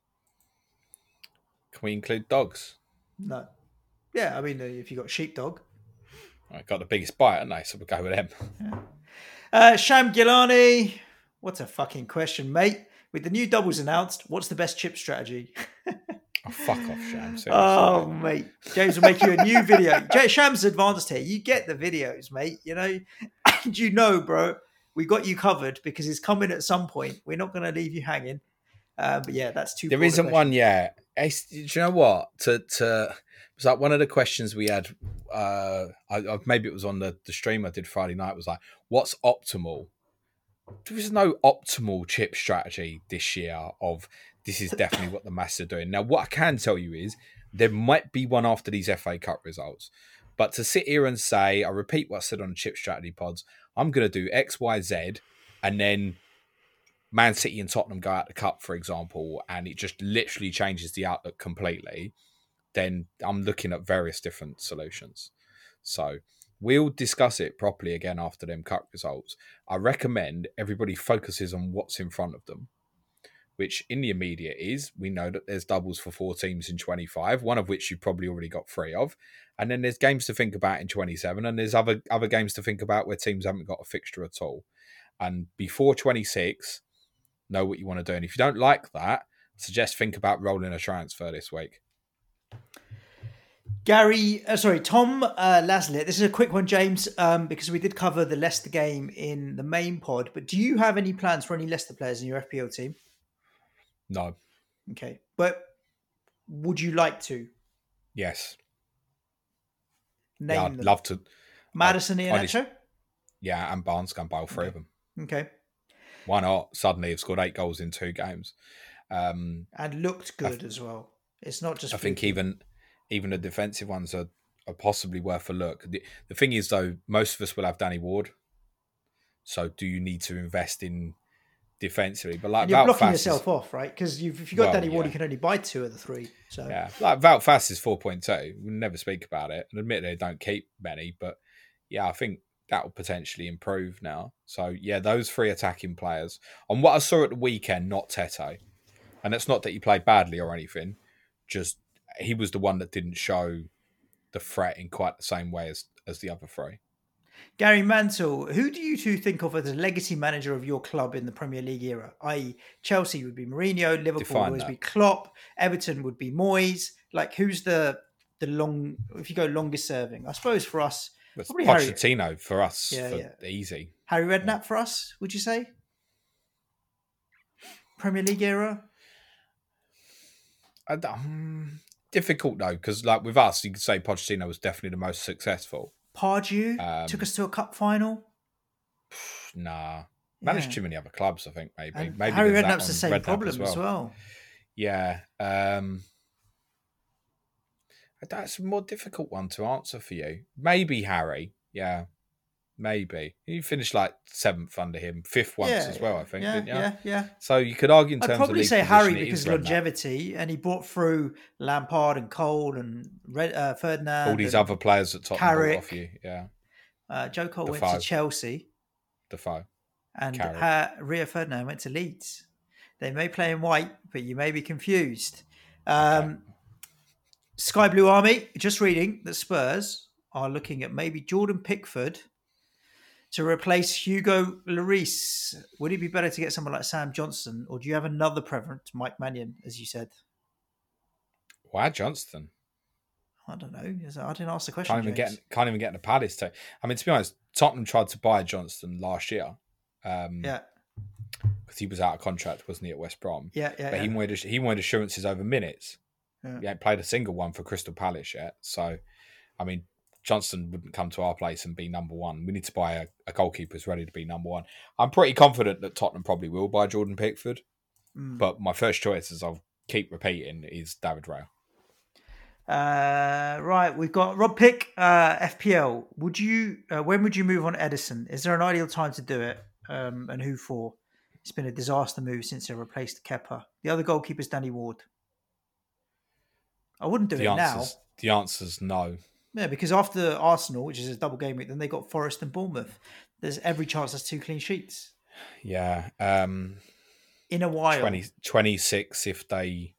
Speaker 3: Can we include dogs?
Speaker 1: No. Yeah, I mean, if you got sheepdog.
Speaker 3: I got the biggest bite, haven't they? So we'll go with them.
Speaker 1: Yeah. Uh, Sham Gilani, what's a fucking question, mate? With the new doubles announced, what's the best chip strategy?
Speaker 3: Oh, fuck off, Sham. Seriously,
Speaker 1: Oh,
Speaker 3: mate.
Speaker 1: mate. James will make you a new video. J- Sham's advanced here. You get the videos, mate. You know, and you know, bro, we got you covered because it's coming at some point. We're not going to leave you hanging. Uh, but yeah, that's too.
Speaker 3: There isn't one yet. It's, do you know what? To to it was like one of the questions we had. Uh, I, I, maybe it was on the, the stream I did Friday night. Was like, what's optimal? There is no optimal chip strategy this year. Of this is definitely what the Mass are doing. Now, what I can tell you is there might be one after these F A Cup results. But to sit here and say, I repeat what I said on the chip strategy pods. I'm going to do X, Y, Z, and then Man City and Tottenham go out the cup, for example, and it just literally changes the outlook completely, then I'm looking at various different solutions. So we'll discuss it properly again after them cup results. I recommend everybody focuses on what's in front of them, which in the immediate is, we know that there's doubles for four teams in twenty-five, one of which you've probably already got three of. And then there's games to think about in twenty-seven, and there's other, other games to think about where teams haven't got a fixture at all. And before twenty-six, know what you want to do. And if you don't like that, I suggest think about rolling a transfer this week.
Speaker 1: Gary, uh, sorry, Tom uh, Laslett. This is a quick one, James, um, because we did cover the Leicester game in the main pod. But do you have any plans for any Leicester players in your F P L team?
Speaker 3: No.
Speaker 1: Okay. But would you like to?
Speaker 3: Yes.
Speaker 1: Name
Speaker 3: yeah, I'd
Speaker 1: them.
Speaker 3: love to.
Speaker 1: Madison,
Speaker 3: I'd,
Speaker 1: Iheanacho?
Speaker 3: I'd, yeah, and Barnes can bowl three
Speaker 1: okay.
Speaker 3: of them.
Speaker 1: Okay.
Speaker 3: Why not? Suddenly they've scored eight goals in two games. Um,
Speaker 1: and looked good I, as well. It's not just...
Speaker 3: I think fluky. even even the defensive ones are, are possibly worth a look. The, the thing is, though, most of us will have Danny Ward. So do you need to invest in defensively? But like
Speaker 1: and you're
Speaker 3: Wout
Speaker 1: blocking
Speaker 3: Faes
Speaker 1: yourself
Speaker 3: is,
Speaker 1: off, right? Because if you've got well, Danny Ward,
Speaker 3: yeah.
Speaker 1: you can only buy two of the three. So
Speaker 3: yeah, like Wout Faes is four point two. We'll never speak about it. And admit they don't keep many, but yeah, I think that will potentially improve now. So yeah, those three attacking players. On what I saw at the weekend, not Tete. And it's not that he played badly or anything. Just he was the one that didn't show the threat in quite the same way as, as the other three.
Speaker 1: Gary Mantle, who do you two think of as a legacy manager of your club in the Premier League era? that is, Chelsea would be Mourinho, Liverpool
Speaker 3: Define
Speaker 1: would always
Speaker 3: that.
Speaker 1: be Klopp, Everton would be Moyes. Like, who's the the long? If you go longest serving, I suppose for us,
Speaker 3: It's
Speaker 1: probably
Speaker 3: Pochettino
Speaker 1: Harry.
Speaker 3: for us,
Speaker 1: yeah,
Speaker 3: for
Speaker 1: yeah.
Speaker 3: easy.
Speaker 1: Harry Redknapp yeah. for us, would you say? Premier League era.
Speaker 3: I, um, difficult though, because like with us, you could say Pochettino was definitely the most successful.
Speaker 1: Pardew
Speaker 3: um,
Speaker 1: took us to a cup final.
Speaker 3: Nah, managed
Speaker 1: yeah.
Speaker 3: too many other clubs. I think maybe.
Speaker 1: And
Speaker 3: maybe
Speaker 1: Harry
Speaker 3: there's that
Speaker 1: Redknapp's the
Speaker 3: on
Speaker 1: same
Speaker 3: Redknapp
Speaker 1: problem
Speaker 3: as well.
Speaker 1: As well.
Speaker 3: Yeah, um, that's a more difficult one to answer for you. Maybe Harry. Yeah, maybe you finished like seventh under him, fifth once
Speaker 1: yeah,
Speaker 3: as well. I think.
Speaker 1: Yeah,
Speaker 3: didn't you?
Speaker 1: yeah, yeah.
Speaker 3: So you could argue in terms
Speaker 1: I'd probably
Speaker 3: of
Speaker 1: say
Speaker 3: league
Speaker 1: Harry
Speaker 3: position,
Speaker 1: because
Speaker 3: Redknapp.
Speaker 1: longevity, and he brought through Lampard and Cole and Red, uh, Ferdinand.
Speaker 3: All these other players that Tottenham brought off you. Yeah.
Speaker 1: Uh, Joe Cole
Speaker 3: Defoe.
Speaker 1: went to Chelsea.
Speaker 3: Defoe.
Speaker 1: And uh, Rio Ferdinand went to Leeds. They may play in white, but you may be confused. Um, okay. Sky Blue Army, just reading that Spurs are looking at maybe Jordan Pickford to replace Hugo Lloris. Would it be better to get someone like Sam Johnson, or do you have another preference, Mike Mannion, as you said?
Speaker 3: Why Johnston?
Speaker 1: I don't know. I didn't ask the question.
Speaker 3: Can't even James. get can't even get in a Palace team. I mean, to be honest, Tottenham tried to buy Johnston last year. Um,
Speaker 1: yeah,
Speaker 3: because he was out of contract, wasn't he, at West Brom?
Speaker 1: Yeah, yeah.
Speaker 3: But
Speaker 1: yeah.
Speaker 3: he wanted he wanted assurances over minutes.
Speaker 1: Yeah.
Speaker 3: He ain't played a single one for Crystal Palace yet. So, I mean, Johnston wouldn't come to our place and be number one. We need to buy a, a goalkeeper who's ready to be number one. I'm pretty confident that Tottenham probably will buy Jordan Pickford. Mm. But my first choice, as I'll keep repeating, is David Raya.
Speaker 1: Uh, right, we've got Rob Pick, uh, F P L. Would you? Uh, when would you move on Edison? Is there an ideal time to do it? Um, and who for? It's been a disaster move since they replaced Kepa. The other goalkeeper's Danny Ward. I wouldn't do
Speaker 3: the
Speaker 1: it
Speaker 3: answer's,
Speaker 1: now.
Speaker 3: The answer's no.
Speaker 1: Yeah, because after Arsenal, which is a double game week, then they got Forest and Bournemouth. There's every chance there's two clean sheets.
Speaker 3: Yeah. Um,
Speaker 1: in a while.
Speaker 3: twenty, twenty-six if they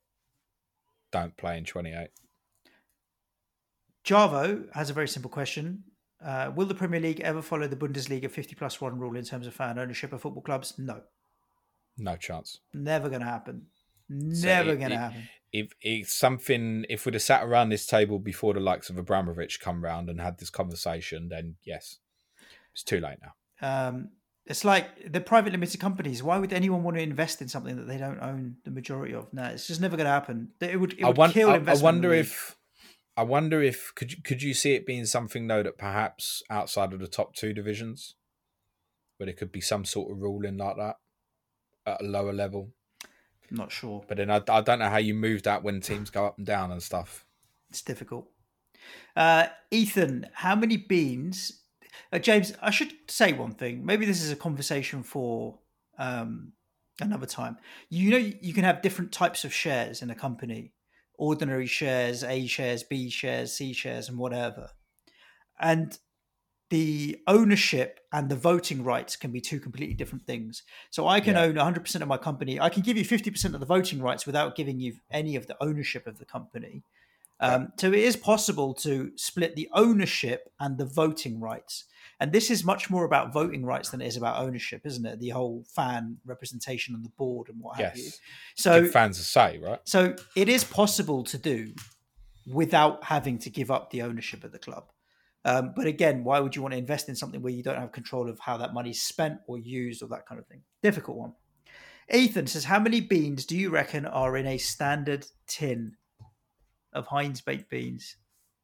Speaker 3: don't play in twenty-eight.
Speaker 1: Javo has a very simple question. Uh, will the Premier League ever follow the Bundesliga fifty plus one rule in terms of fan ownership of football clubs? No.
Speaker 3: No chance.
Speaker 1: Never going to happen.
Speaker 3: So
Speaker 1: Never
Speaker 3: it-
Speaker 1: going to
Speaker 3: it-
Speaker 1: happen.
Speaker 3: If it's something, if we'd have sat around this table before the likes of Abramovich come round and had this conversation, then yes, it's too late now.
Speaker 1: Um, it's like the private limited companies. Why would anyone want to invest in something that they don't own the majority of? No, it's just never going to happen. It would, it
Speaker 3: I,
Speaker 1: would
Speaker 3: won-
Speaker 1: kill
Speaker 3: I, I
Speaker 1: investment. in
Speaker 3: wonder
Speaker 1: the league.
Speaker 3: if, I wonder if could you, could you see it being something though that perhaps outside of the top two divisions, where there could be some sort of ruling like that at a lower level.
Speaker 1: I'm not sure.
Speaker 3: But then I, I don't know how you move that when teams go up and down and stuff.
Speaker 1: It's difficult. Uh, Ethan, how many beans? Uh, James, I should say one thing. Maybe this is a conversation for um, another time. You know, you can have different types of shares in a company. Ordinary shares, A shares, B shares, C shares, and whatever. And the ownership and the voting rights can be two completely different things. So I can
Speaker 3: Yeah.
Speaker 1: own one hundred percent of my company. I can give you fifty percent of the voting rights without giving you any of the ownership of the company. Um, so it is possible to split the ownership and the voting rights. And this is much more about voting rights than it is about ownership, isn't it? The whole fan representation on the board and what have you.
Speaker 3: Yes.
Speaker 1: So
Speaker 3: Give fans a say, right?
Speaker 1: so it is possible to do without having to give up the ownership of the club. Um, but again, why would you want to invest in something where you don't have control of how that money is spent or used or that kind of thing? Difficult one. Ethan says, how many beans do you reckon are in a standard tin of Heinz baked beans?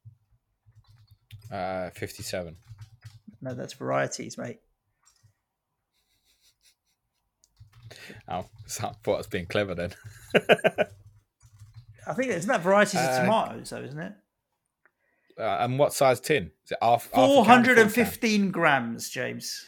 Speaker 3: Uh, fifty-seven.
Speaker 1: No, that's varieties, mate.
Speaker 3: Oh, so I thought I was being clever then.
Speaker 1: I think isn't that varieties
Speaker 3: Uh,
Speaker 1: of tomatoes, though, isn't it?
Speaker 3: Uh, and what size tin? Is it half? half a can,
Speaker 1: Four hundred and
Speaker 3: full can?
Speaker 1: fifteen grams, James.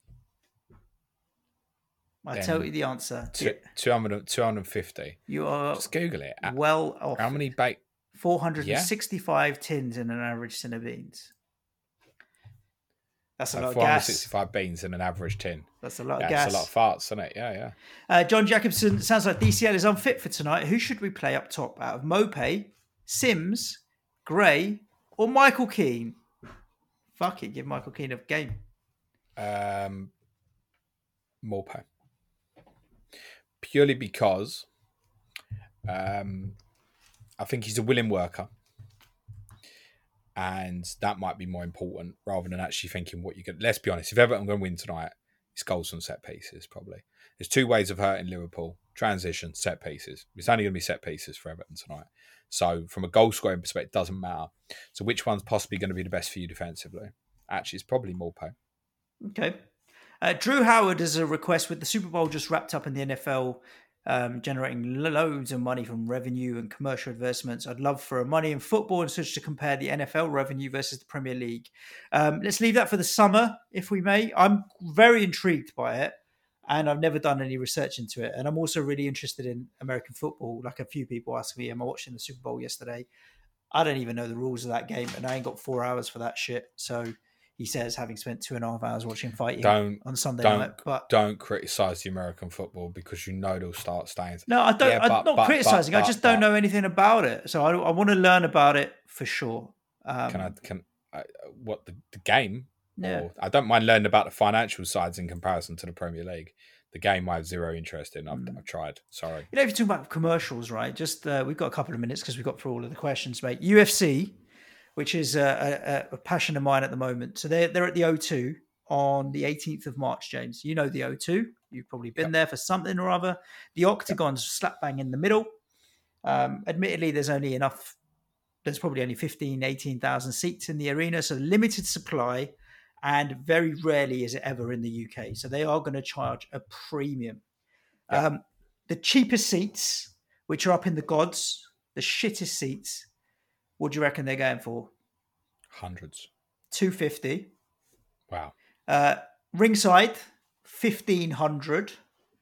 Speaker 1: I
Speaker 3: Then
Speaker 1: tell you the answer.
Speaker 3: Two, two hundred, two hundred fifty.
Speaker 1: You are
Speaker 3: Just Google it. Uh,
Speaker 1: well off.
Speaker 3: How many bake?
Speaker 1: four hundred sixty-five tins in an average tin of beans. That's a
Speaker 3: Uh,
Speaker 1: lot of
Speaker 3: four hundred
Speaker 1: gas.
Speaker 3: sixty-five beans in an average tin.
Speaker 1: That's a lot
Speaker 3: Yeah,
Speaker 1: of gas.
Speaker 3: it's a lot of farts, isn't it? Yeah, yeah.
Speaker 1: Uh, John Jacobson, sounds like D C L is unfit for tonight. Who should we play up top out of Mopey, Sims, Gray, or Michael Keane? Fuck it, give Michael Keane a game.
Speaker 3: Um, Morpay. Purely because um, I think he's a willing worker. And that might be more important rather than actually thinking what you could. Let's be honest, if Everton are going to win tonight, it's goals from set pieces, probably. There's two ways of hurting Liverpool: transition, set pieces. It's only going to be set pieces for Everton tonight. So, from a goal scoring perspective, it doesn't matter. So, which one's possibly going to be the best for you defensively? Actually, it's probably Morpay.
Speaker 1: Okay. Uh, Drew Howard has a request with the Super Bowl just wrapped up in the N F L, um, generating loads of money from revenue and commercial advertisements. I'd love for a money in football and such to compare the N F L revenue versus the Premier League. Um, let's leave that for the summer, if we may. I'm very intrigued by it, and I've never done any research into it. And I'm also really interested in American football. Like a few people ask me, am I watching the Super Bowl yesterday? I don't even know the rules of that game, and I ain't got four hours for that shit. So he says, having spent two and a half hours watching fighting
Speaker 3: Don't-
Speaker 1: on Sunday
Speaker 3: don't-
Speaker 1: night. But
Speaker 3: Don't criticise the American football because you know they'll start stains.
Speaker 1: no, I don't.
Speaker 3: Yeah,
Speaker 1: I'm
Speaker 3: but-
Speaker 1: not
Speaker 3: but-
Speaker 1: criticizing.
Speaker 3: but-
Speaker 1: I just
Speaker 3: but-
Speaker 1: don't know anything about it. So I, I want to learn about it for sure. Um,
Speaker 3: Can I? Can I, what the, the game?
Speaker 1: Yeah.
Speaker 3: Or, I don't mind learning about the financial sides in comparison to the Premier League. The game I have zero interest in. I've,
Speaker 1: Mm.
Speaker 3: I've tried. Sorry.
Speaker 1: You know, if you're talking about commercials, right? Just uh, we've got a couple of minutes because we've got through all of the questions, mate. U F C, which is a, a, a passion of mine at the moment. So they're they're at the O two on the eighteenth of March, James. You know the O two. You've probably been
Speaker 3: Yep.
Speaker 1: there for something or other. The octagon's slap bang in the middle. Um, admittedly, there's only enough. There's probably only fifteen, eighteen thousand seats in the arena, so limited supply, and very rarely is it ever in the U K. So they are going to charge a premium.
Speaker 3: Yeah.
Speaker 1: Um, the cheapest seats, which are up in the gods, the shittest seats, what do you reckon they're going for?
Speaker 3: Hundreds.
Speaker 1: two fifty.
Speaker 3: Wow.
Speaker 1: Uh, ringside, fifteen hundred.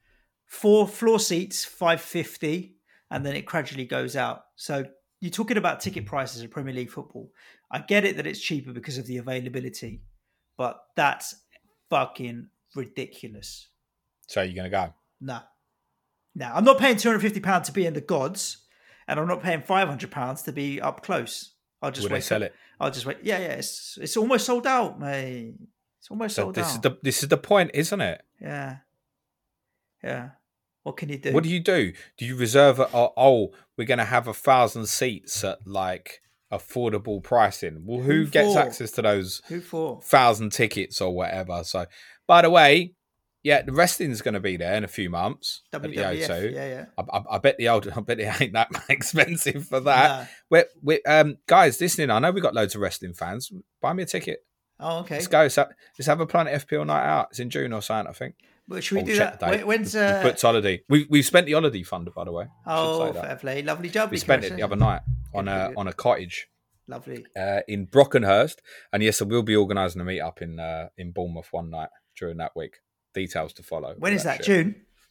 Speaker 1: Four floor seats, five fifty, and then it gradually goes out. So you're talking about ticket prices of Premier League football. I get it that it's cheaper because of the availability, but that's fucking ridiculous.
Speaker 3: So you're going to go?
Speaker 1: No. No, I'm not paying two hundred fifty pounds to be in the gods, and I'm not paying five hundred pounds to be up close. I'll just
Speaker 3: Will
Speaker 1: wait.
Speaker 3: they sell it?
Speaker 1: I'll just wait. Yeah, yeah. It's it's almost sold out, mate. It's almost
Speaker 3: So
Speaker 1: sold
Speaker 3: this
Speaker 1: out.
Speaker 3: is the this is the point, isn't it?
Speaker 1: Yeah, yeah. What can you do?
Speaker 3: What do you do? Do you reserve a, oh, oh we're going to have a thousand seats at like affordable pricing? Well, who,
Speaker 1: Who
Speaker 3: gets
Speaker 1: for?
Speaker 3: access to those
Speaker 1: Who for?
Speaker 3: thousand tickets or whatever? So, by the way, yeah, the wrestling's going to be there in a few months
Speaker 1: W
Speaker 3: at
Speaker 1: W
Speaker 3: the
Speaker 1: F.
Speaker 3: O two.
Speaker 1: Yeah, yeah.
Speaker 3: I, I, I bet the old, I bet it ain't that expensive for that.
Speaker 1: Nah.
Speaker 3: We're, we're, um, guys, listening, I know we got loads of wrestling fans. Buy me a ticket.
Speaker 1: Oh, okay.
Speaker 3: Let's go. Let's have, let's have a Planet F P L night out. It's in June or something, I think.
Speaker 1: Well, should we
Speaker 3: I'll
Speaker 1: do
Speaker 3: check
Speaker 1: that?
Speaker 3: the date.
Speaker 1: When- When's
Speaker 3: We've
Speaker 1: uh?
Speaker 3: booked holiday. We we've spent the holiday fund, by the way. I should
Speaker 1: Oh,
Speaker 3: say that.
Speaker 1: fair play. Lovely job.
Speaker 3: We spent it the other night on
Speaker 1: Good,
Speaker 3: a
Speaker 1: good, good.
Speaker 3: on a cottage
Speaker 1: Lovely.
Speaker 3: uh, in Brockenhurst, and yes, I will be organising a meet up in uh, in Bournemouth one night during that week. Details to follow.
Speaker 1: When is that?
Speaker 3: shit.
Speaker 1: June.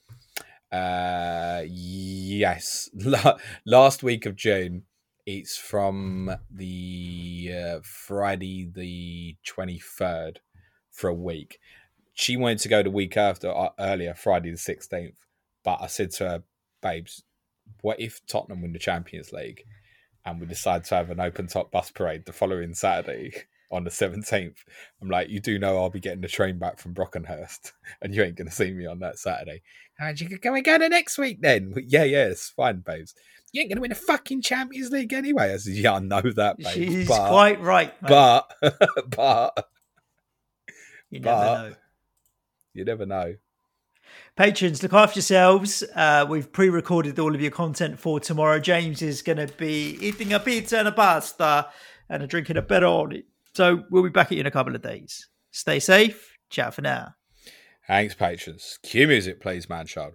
Speaker 3: Uh, yes, La- last week of June. It's from the uh, Friday the twenty-third for a week. She wanted to go the week after, uh, earlier, Friday the sixteenth. But I said to her, babes, what if Tottenham win the Champions League and we decide to have an open top bus parade the following Saturday on the seventeenth? I'm like, you do know I'll be getting the train back from Brockenhurst and you ain't going to see me on that Saturday. And you could go and go to next week then. Yeah, yeah, it's fine, babes. You ain't going to win the fucking Champions League anyway. I said, yeah, I know that, babes.
Speaker 1: She's
Speaker 3: but,
Speaker 1: quite right. Mate.
Speaker 3: But, but,
Speaker 1: you never
Speaker 3: but-
Speaker 1: know.
Speaker 3: you never know.
Speaker 1: Patrons, look after yourselves. Uh, we've pre-recorded all of your content for tomorrow. James is going to be eating a pizza and a pasta and a drinking a Peroni. So we'll be back at you in a couple of days. Stay safe. Ciao for now.
Speaker 3: Thanks, patrons. Cue music, please, man, show.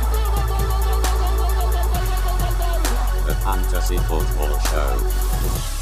Speaker 2: The Fantasy Football Show.